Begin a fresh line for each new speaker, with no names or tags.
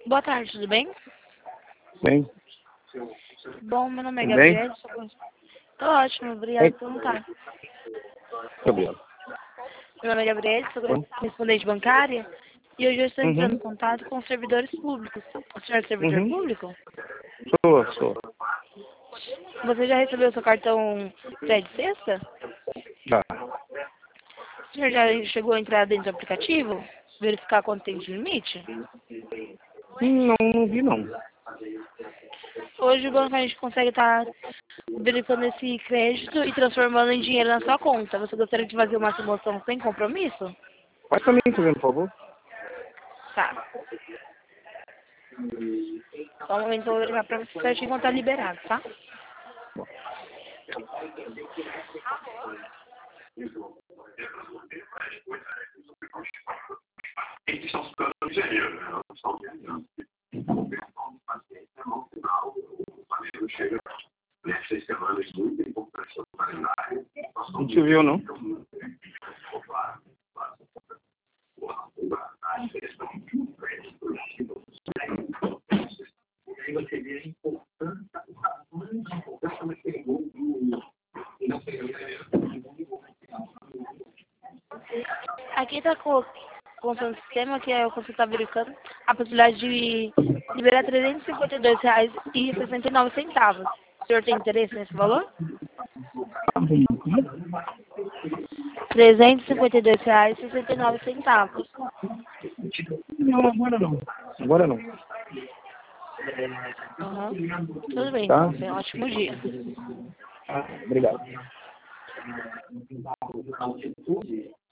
Boa tarde, tudo bem?
Bem,
Bom, meu nome é
tudo bem?
Gabriel. Tô ótimo, obrigada por perguntar.
Gabriel.
Meu nome é Gabriel, sou
Oi?
correspondente bancária e hoje eu estou entrando em
Uhum,
contato com os servidores públicos. O senhor é servidor
uhum.
público?
Sou.
Você já recebeu seu cartão de sexta?
Já.
O senhor já chegou a entrar dentro do aplicativo? Verificar quanto tem de limite?
Não vi não.
Hoje o banco a gente consegue estar verificando esse crédito e transformando em dinheiro na sua conta. Você gostaria de fazer uma simulação sem compromisso?
Faz pra mim, por favor.
Tá. Só um momento eu vou verificar pra você certinho quanto tá liberado, tá?
Não te viu, não?
Aqui tá com o sistema que é o que você está verificando a possibilidade de liberar R$ 352,69. O senhor tem interesse nesse valor? R$ 352,69.
Não, agora não. Agora não.
Uhum. Tudo bem,
Tá?
então. Tenha um ótimo dia.
Obrigado.